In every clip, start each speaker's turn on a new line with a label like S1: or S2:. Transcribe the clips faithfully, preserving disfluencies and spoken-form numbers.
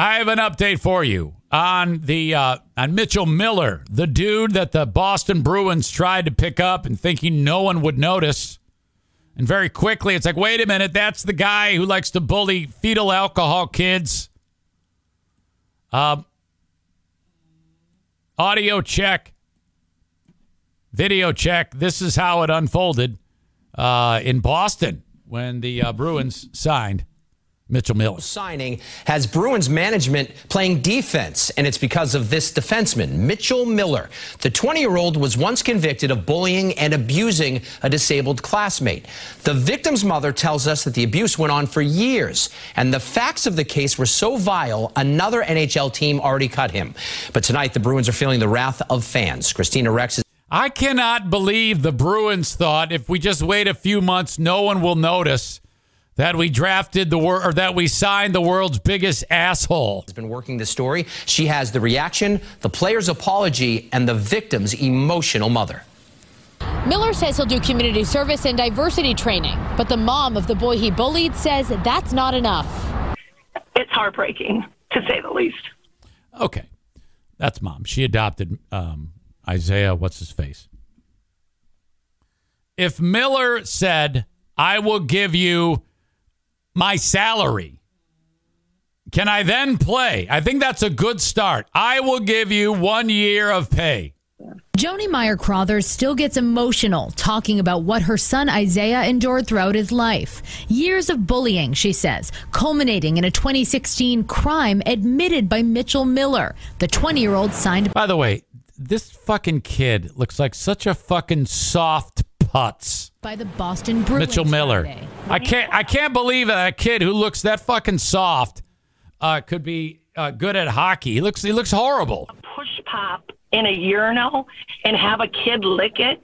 S1: I have an update for you on the uh, on Mitchell Miller, the dude that the Boston Bruins tried to pick up and thinking no one would notice. And very quickly, it's like, wait a minute, that's the guy who likes to bully fetal alcohol kids. Uh, audio check. Video check. This is how it unfolded uh, in Boston when the uh, Bruins signed Mitchell Miller.
S2: Signing has Bruins management playing defense, and it's because of this defenseman, Mitchell Miller. The twenty-year-old was once convicted of bullying and abusing a disabled classmate. The victim's mother tells us that the abuse went on for years, and the facts of the case were so vile, another N H L team already cut him. But tonight, the Bruins are feeling the wrath of fans. Christina Rex is...
S1: I cannot believe the Bruins thought if we just wait a few months, no one will notice that we drafted the wor- or that we signed the world's biggest asshole.
S2: Has been working the story. She has the reaction, the player's apology, and the victim's emotional mother.
S3: Miller says he'll do community service and diversity training, but the mom of the boy he bullied says that's not enough.
S4: It's heartbreaking, to say the least.
S1: Okay. That's mom. She adopted um, Isaiah, what's his face? If Miller said, I will give you my salary, can I then play? I think that's a good start. I will give you one year of pay.
S5: Joni Meyer Crothers still gets emotional talking about what her son Isaiah endured throughout his life. Years of bullying, she says, culminating in a twenty sixteen crime admitted by Mitchell Miller. The twenty-year-old signed...
S1: By the way, this fucking kid looks like such a fucking soft putz.
S5: By the Boston Bruins.
S1: Mitchell Miller.
S5: Friday.
S1: I can't I can't believe that a kid who looks that fucking soft uh, could be uh, good at hockey. He looks he looks horrible.
S4: A push pop in a urinal and have a kid lick it.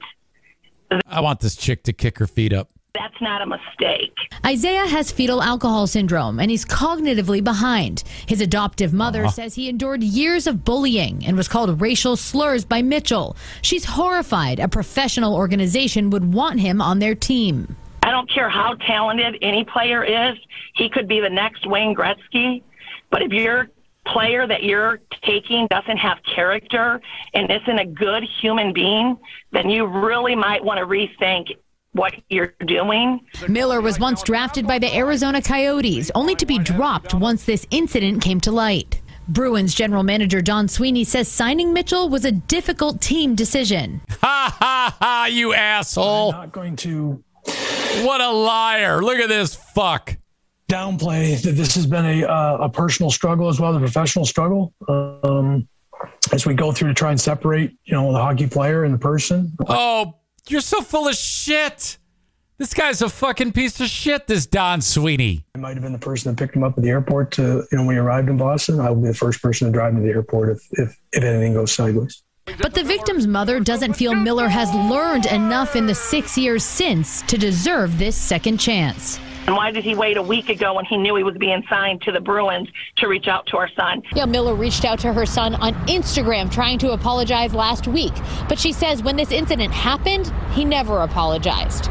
S1: I want this chick to kick her feet up.
S4: That's not a mistake.
S5: Isaiah has fetal alcohol syndrome, and he's cognitively behind. His adoptive mother uh-huh. says he endured years of bullying and was called racial slurs by Mitchell. She's horrified a professional organization would want him on their team.
S4: I don't care how talented any player is. He could be the next Wayne Gretzky. But if your player that you're taking doesn't have character and isn't a good human being, then you really might want to rethink what you're doing.
S5: Miller was once drafted by the Arizona Coyotes, only to be dropped once this incident came to light. Bruins general manager Don Sweeney says signing Mitchell was a difficult team decision.
S1: Ha ha ha, you asshole.
S6: I'm not going to...
S1: What a liar. Look at this fuck.
S6: Downplay that this has been a, uh, a personal struggle as well as a professional struggle. Um, as we go through to try and separate, you know, the hockey player and the person.
S1: Oh, you're so full of shit. This guy's a fucking piece of shit, this Don Sweeney.
S6: I might have been the person that picked him up at the airport to, you know, when he arrived in Boston. I will be the first person to drive him to the airport if, if, if anything goes sideways.
S5: But the victim's mother doesn't feel Miller has learned enough in the six years since to deserve this second chance.
S4: And why did he wait a week ago when he knew he was being signed to the Bruins to reach out to our son?
S3: Yeah, Miller reached out to her son on Instagram trying to apologize last week. But she says when this incident happened, he never apologized.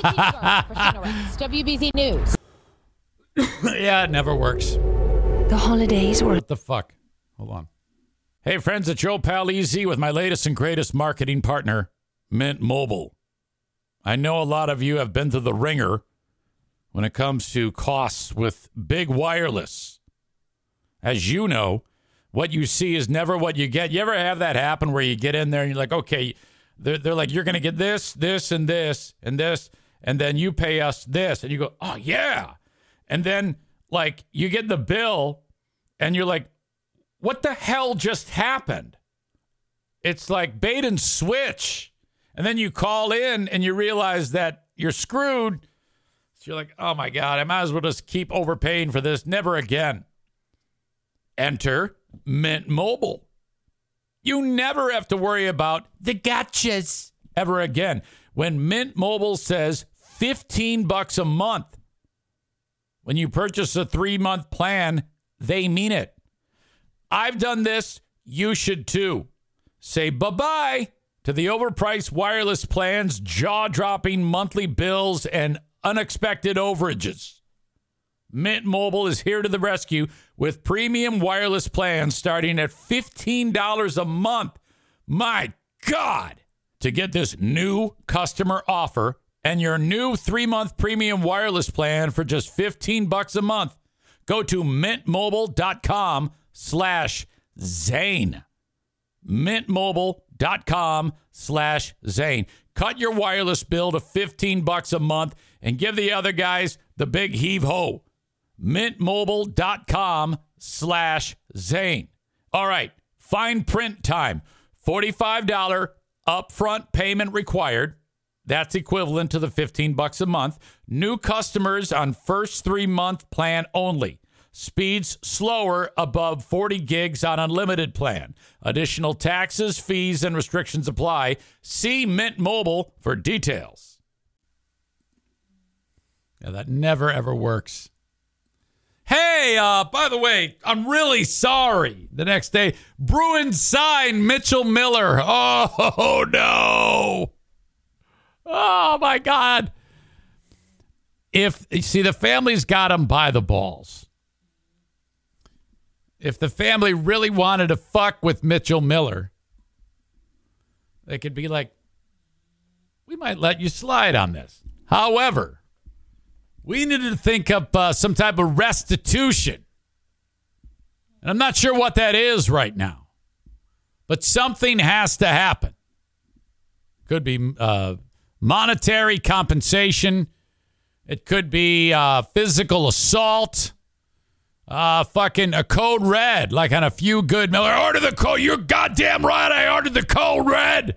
S3: W B Z News.
S1: Yeah, it never works.
S7: The holidays were...
S1: What the fuck? Hold on. Hey, friends, it's Joe Palizzi with my latest and greatest marketing partner, Mint Mobile. I know a lot of you have been to the ringer when it comes to costs with big wireless. As you know, what you see is never what you get. You ever have that happen where you get in there and you're like, okay, they're, they're like, you're going to get this, this, and this, and this, and then you pay us this. And you go, oh, yeah. And then, like, you get the bill and you're like, what the hell just happened? It's like bait and switch. And then you call in and you realize that you're screwed. So you're like, oh, my God, I might as well just keep overpaying for this. Never again. Enter Mint Mobile. You never have to worry about the gotchas ever again. When Mint Mobile says fifteen bucks a month, when you purchase a three-month plan, they mean it. I've done this. You should too. Say bye-bye to the overpriced wireless plans, jaw-dropping monthly bills, and unexpected overages. Mint Mobile is here to the rescue with premium wireless plans starting at fifteen dollars a month. My God! To get this new customer offer and your new three-month premium wireless plan for just fifteen bucks a month, go to mintmobile.com slash Zane. mintmobile.com slash Zane. Cut your wireless bill to fifteen bucks a month and give the other guys the big heave-ho. mintmobile.com slash Zane. All right, fine print time. forty-five dollars upfront payment required. That's equivalent to the fifteen bucks a month. New customers on first three-month plan only. Speeds slower above forty gigs on unlimited plan. Additional taxes, fees, and restrictions apply. See Mint Mobile for details. Yeah, that never, ever works. Hey, uh, by the way, I'm really sorry. The next day, Bruins sign Mitchell Miller. Oh, no. Oh, my God. If, you see, the family's got him by the balls. If the family really wanted to fuck with Mitchell Miller, they could be like, we might let you slide on this. However, we needed to think up uh, some type of restitution. And I'm not sure what that is right now. But something has to happen. Could be uh, monetary compensation. It could be uh, physical assault. Uh, fucking a code red, like on A Few Good Miller. Order the code. You're goddamn right. I ordered the code red.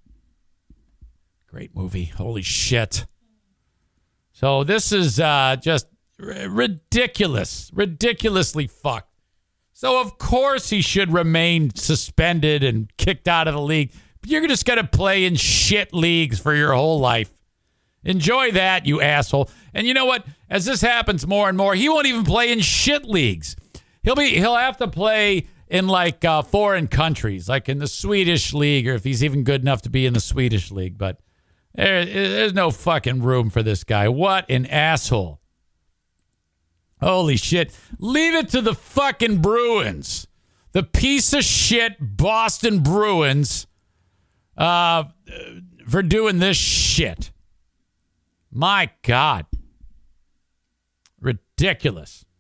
S1: Great movie. Holy shit. So this is uh, just r- ridiculous, ridiculously fucked. So, of course, he should remain suspended and kicked out of the league. But you're just going to play in shit leagues for your whole life. Enjoy that, you asshole. And you know what? As this happens more and more, he won't even play in shit leagues. He'll be he'll have to play in like uh, foreign countries, like in the Swedish league, or if he's even good enough to be in the Swedish league. But there, there's no fucking room for this guy. What an asshole. Holy shit. Leave it to the fucking Bruins. The piece of shit Boston Bruins uh, for doing this shit. My God. Ridiculous.